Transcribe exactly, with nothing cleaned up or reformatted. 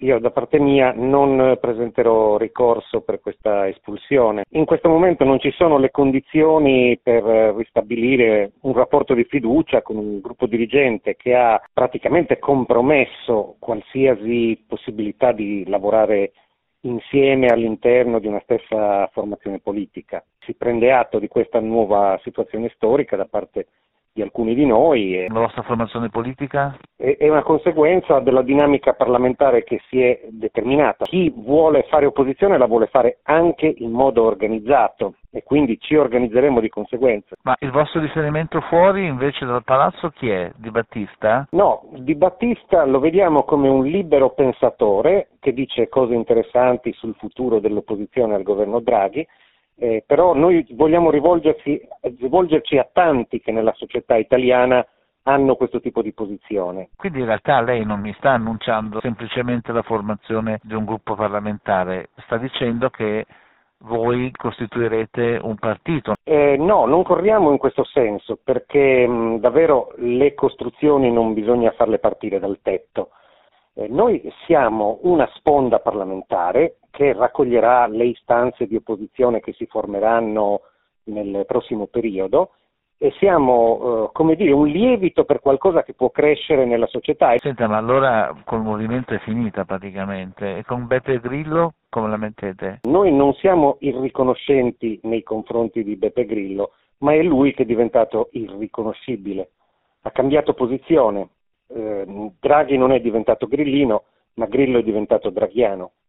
io da parte mia non presenterò ricorso per questa espulsione. In questo momento non ci sono le condizioni per ristabilire un rapporto di fiducia con un gruppo dirigente che ha praticamente compromesso qualsiasi possibilità di lavorare insieme all'interno di una stessa formazione politica. Si prende atto di questa nuova situazione storica da parte di alcuni di noi. E la vostra formazione politica? È una conseguenza della dinamica parlamentare che si è determinata. Chi vuole fare opposizione la vuole fare anche in modo organizzato e quindi ci organizzeremo di conseguenza. Ma il vostro riferimento fuori invece dal palazzo chi è? Di Battista? No, Di Battista lo vediamo come un libero pensatore che dice cose interessanti sul futuro dell'opposizione al governo Draghi. Eh, però noi vogliamo rivolgerci, rivolgerci a tanti che nella società italiana hanno questo tipo di posizione. Quindi in realtà lei non mi sta annunciando semplicemente la formazione di un gruppo parlamentare, sta dicendo che voi costituirete un partito. Eh, no, non corriamo in questo senso perché mh, davvero le costruzioni non bisogna farle partire dal tetto. Eh, noi siamo una sponda parlamentare che raccoglierà le istanze di opposizione che si formeranno nel prossimo periodo e siamo, eh, come dire, un lievito per qualcosa che può crescere nella società. Senta, ma allora col movimento è finita praticamente, e con Beppe Grillo come la mettete? Noi non siamo irriconoscenti nei confronti di Beppe Grillo, ma è lui che è diventato irriconoscibile, ha cambiato posizione. Eh, Draghi non è diventato grillino, ma Grillo è diventato draghiano.